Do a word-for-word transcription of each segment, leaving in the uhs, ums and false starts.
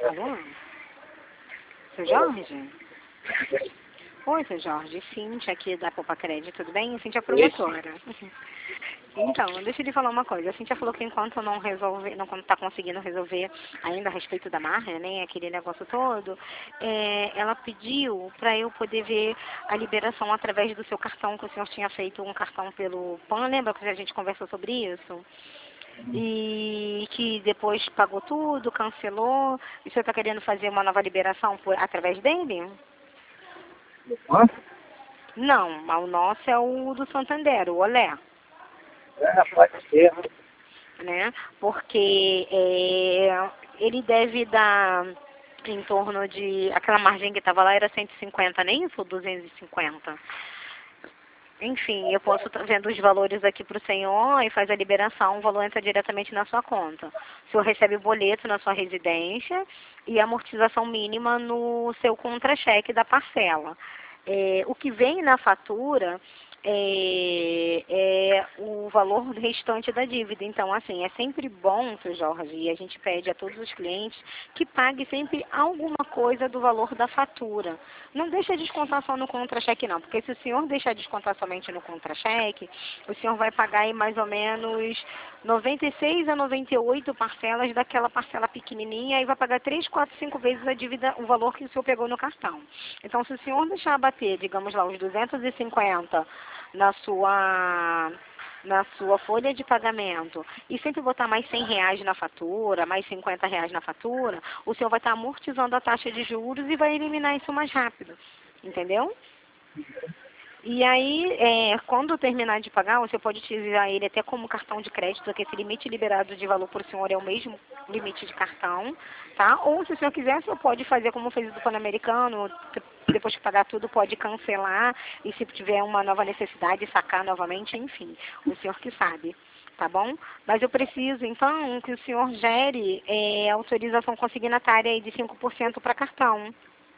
Alô? Seu Jorge? Oi, seu Jorge. Cíntia aqui da Popa Crédito, tudo bem? Cíntia é promotora. Então, deixa eu lhe falar uma coisa. A Cíntia falou que enquanto não resolve, não está conseguindo resolver ainda a respeito da margem, né, aquele negócio todo, é, ela pediu para eu poder ver a liberação através do seu cartão, que o senhor tinha feito um cartão pelo P A N, lembra que a gente conversou sobre isso? E que depois pagou tudo, cancelou. E o senhor está querendo fazer uma nova liberação por, através dele? Hã? Não, o nosso é o do Santander, o Olé. É, pode ser. Né? Porque é, ele deve dar em torno de... Aquela margem que estava lá era cento e cinquenta, nem isso? Ou duzentos e cinquenta? Enfim, eu posso estar vendo os valores aqui para o senhor e faz a liberação, o valor entra diretamente na sua conta. O senhor recebe o boleto na sua residência e a amortização mínima no seu contra-cheque da parcela. É, o que vem na fatura é, é o valor restante da dívida. Então, assim, é sempre bom, seu Jorge, e a gente pede a todos os clientes que pague sempre alguma coisa do valor da fatura. Não deixa descontar só no contra-cheque, não, porque se o senhor deixar descontar somente no contra-cheque, o senhor vai pagar aí mais ou menos noventa e seis a noventa e oito parcelas daquela parcela pequenininha e vai pagar três, quatro, cinco vezes a dívida, o valor que o senhor pegou no cartão. Então, se o senhor deixar bater, digamos lá, os duzentos e cinquenta na sua, na sua folha de pagamento e sempre botar mais cem reais na fatura, mais cinquenta reais na fatura, o senhor vai estar amortizando a taxa de juros e vai eliminar isso mais rápido. Entendeu? E aí, é, quando terminar de pagar, você pode utilizar ele até como cartão de crédito, porque esse limite liberado de valor por senhor é o mesmo limite de cartão, tá? Ou, se o senhor quiser, o senhor pode fazer como fez do Pan-Americano, depois de pagar tudo, pode cancelar, e se tiver uma nova necessidade, sacar novamente, enfim, o senhor que sabe, tá bom? Mas eu preciso, então, que o senhor gere é, autorização consignatária aí de cinco por cento para cartão.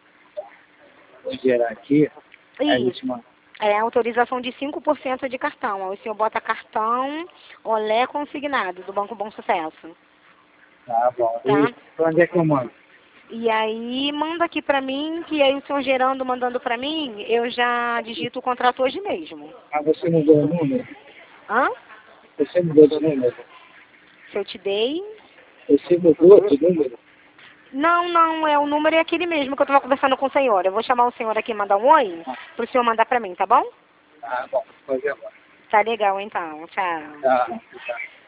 Vou gerar aqui. Aí Isso. última. É autorização de cinco por cento de cartão. Aí o senhor bota cartão Olé consignado do Banco Bom Sucesso. Tá bom. Tá? E pra onde é que eu mando? E aí manda aqui pra mim, que aí o senhor gerando, mandando pra mim, eu já digito o contrato hoje mesmo. Ah, você mudou o número? Hã? Você mudou o número? Se eu te dei... Você mudou o número? Não, não, é o número é aquele mesmo que eu tava conversando com o senhor. Eu vou chamar o senhor aqui e mandar um oi pro senhor mandar pra mim, tá bom? Ah, bom. Vou fazer agora. Tá legal então, tchau. Tá. Tá.